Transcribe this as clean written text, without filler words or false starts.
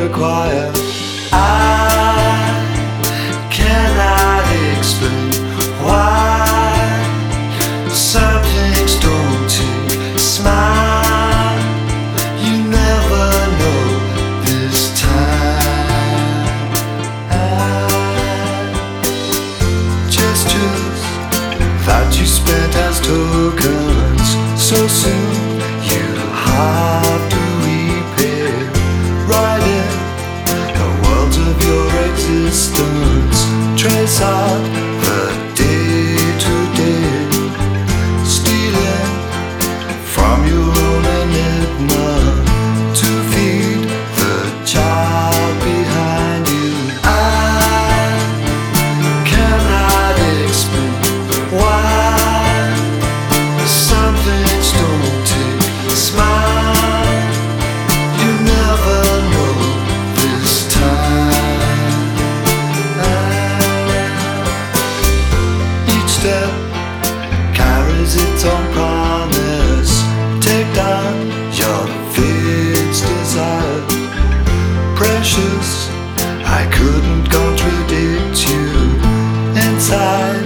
require. I cannot explain why some things don't take a smile. You never know this time. Gestures that you spent as tokens, so soon you have to repair. Writing the worlds of your existence, trace out the day to day, stealing from your own enigma to feed the child behind you. I cannot explain why some things don't take a smile. You never know this time. Each step carries its own promise. Take down your fixed desire. Precious, I couldn't contradict you. Inside